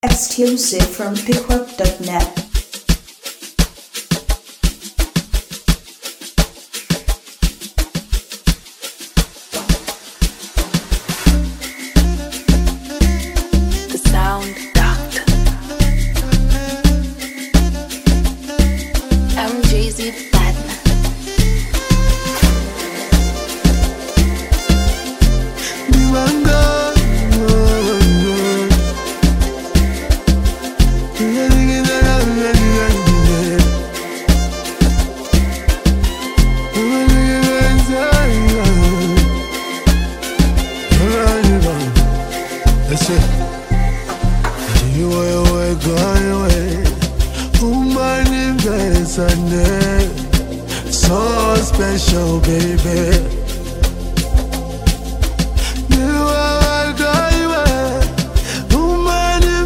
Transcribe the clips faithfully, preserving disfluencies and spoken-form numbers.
Exclusive from pickwork dot net. So special, baby. You are a woman,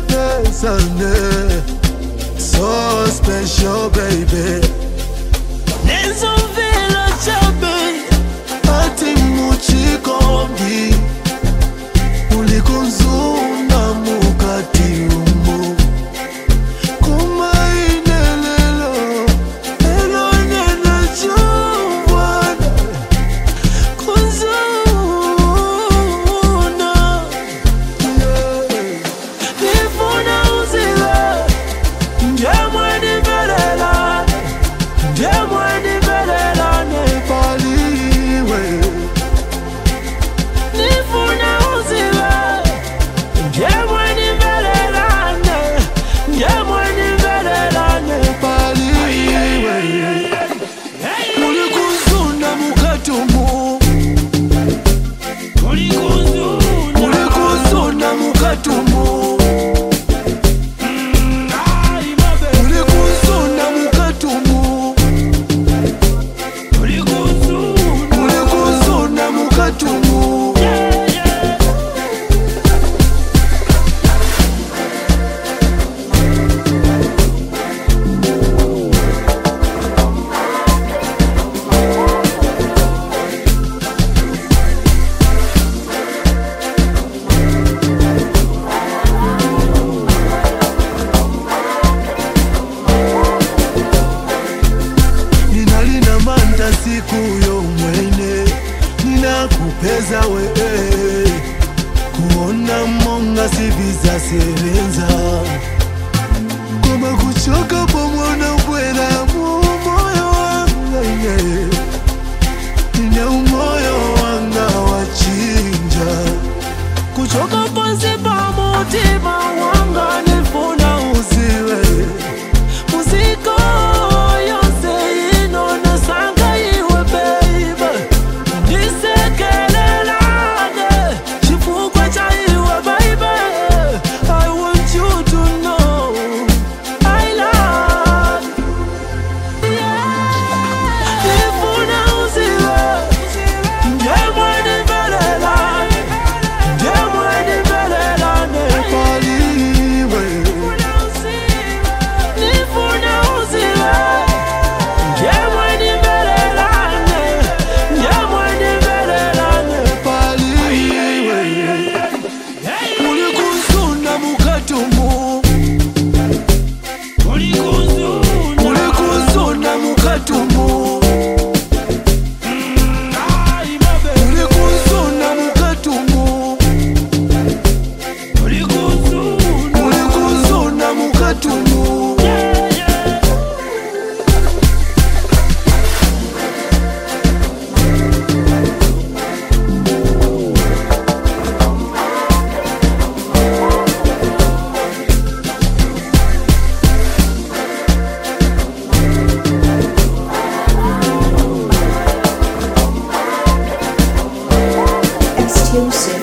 so special, baby. Nenzo vela chabe, ati muchikombi, ulikunzuna mukati umu. Siku yo mwene ninakupeza wewe, kuona monga siviza serenza kama kuchoka pomona kwera mu moyo wanga ine ine umoyo wanga wachinja kuchoka ponsi pa mutima wanga nifuna usiwe muziko Exclusive